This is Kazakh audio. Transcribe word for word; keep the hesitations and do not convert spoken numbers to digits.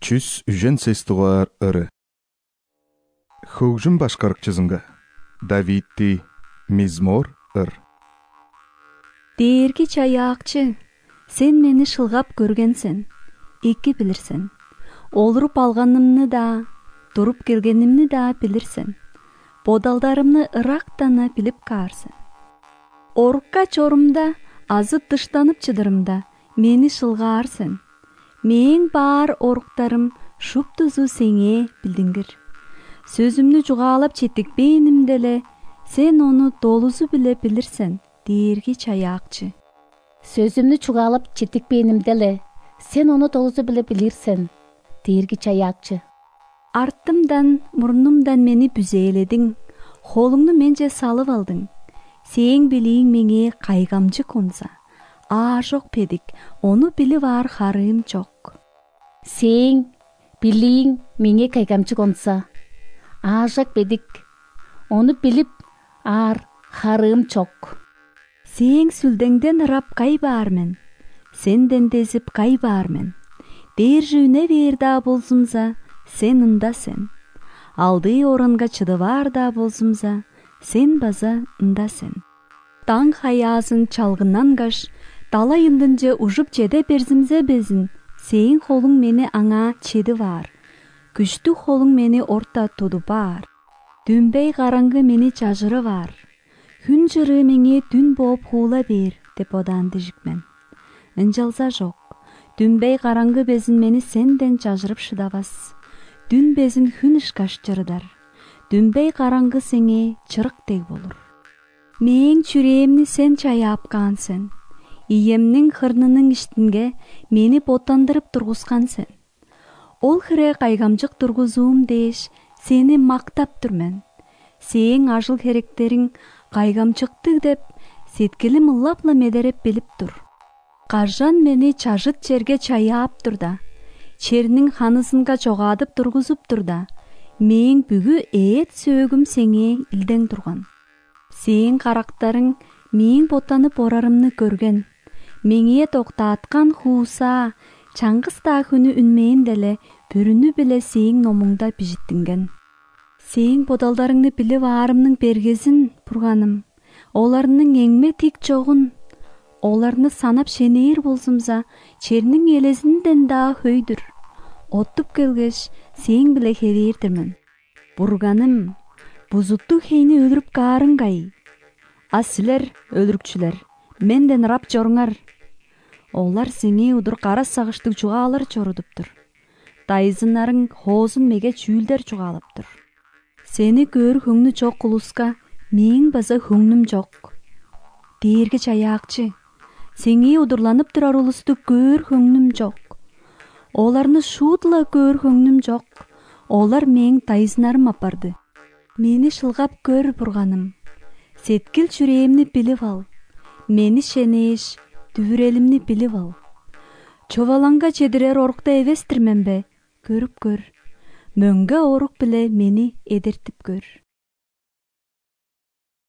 Чүс үжен сестуғар ыры. Хөгжім башқарық чызынға. Давидти мизмор ыр. Дээрги чаяақчы, сен мені шылғап көргенсен, эки білірсен. Олырып алғанымны да, тұрып келгенімні да білірсен. Бодалдарымны ырақтана біліп қарсен. Орыққа чорымда, азы тыштанып чыдырымда, мені шылғарсен. Мен бар орықтарым шуптузу сеңе білдіңгір. Сөзімні жуғалап четтік бейнімделе, сен оны долузу біле білірсен, дээрги чаяақчы. Сөзімні чуғалап четтік бейнімделе, сен оны долузу біле білірсен, дээрги чаяақчы. Арттымдан, мұрнымдан мені бүзейледің, қолыңны менже салып алдың. Сең білейін меңе қайғамчы конса. А жоқ педік, оны біліп ар харым жоқ. Сең білейін меңе қайғамчы конса. А жоқ педік, оны біліп ар харым жоқ. Сең сүлдеңден рап қай бармен, сенден дезіп қай бармен. Бер жүйне берда болсымза, сен ында сен. Алды оранға чыды барда болсымза, сен база ында сен. Таң хаязын чалғынан қаш, талайындынже ұжып чеде берзімзе безін, сең қолың мені аңа чеді бар. Күшті қолың мені орта туды бар. Дүнбей қараңғы мені чажыры бар. Хүн жыры меңе дүн боп хула бер, деп оданды жікмен. Інжалса жоқ, дүнбей қараңғы безін мені сенден чажырып шыдавас. Дүн безін хүн ішкаш жырыдар. Дүнбей қараңғы сеңе чырық дег болыр. Мен чүреемні сен чаяап қансен. Иемнің қырнының іштінге мені ботандырып тұрғысқан сен. Ол хіре қайғамжық тұрғызуым деш, сені мақтап түрмен. Сең ажыл керектерің қайғамжықтық деп, сеткілі мұллапла медереп біліп тұр. Қаржан мені чажыт жерге чаяап тұрда. Чернің ханысынға жоғадып тұрғызып тұрда. Мен бүгі эет сөөгім сеңе илден тұрған. Сең қарақтарың мен ботанып орарымны көрген. Меңе тоқтатқан хуса, чаңғыста күні үнмейін дәлі, бүріні біле сең номыңда бежіттінген. Сең бодалдарыңны біліп арымның бергезін бұрғаным. Оларының еңме тек жоғын. Оларны санап шенейір болсымза, чернің елезінден да хөйдір. Оттып келгеш, сең біле херейірдімін. Бұрғаным, бұзутты хейні өліріп қарыңғай. Асілер, өлірікчілер, менден рап жорыңар. Олар сеңе ұдыр қара сағыштық жуғалар жорудыптыр. Дайзынарың хозын меге чүйлдер жуғалыптыр. Сені көр хүңні жоқ құлысқа, мен база хүңнім жоқ. Дээргі чаяақчы, сеңе ұдырланып тұрар ұлысты көр хүңнім жоқ. Оларны шудла көр хүңнім жоқ. Олар мен дайзынарым апарды. Мені шылғап көр бұрғаным. Сеткіл жүреемні біліп ал. Мені шенеш, дүвірелімні біліп ал. Човаланға чедірер орықта евестірмен бе, көріп көр. Мөнге орық біле мені едертіп көр.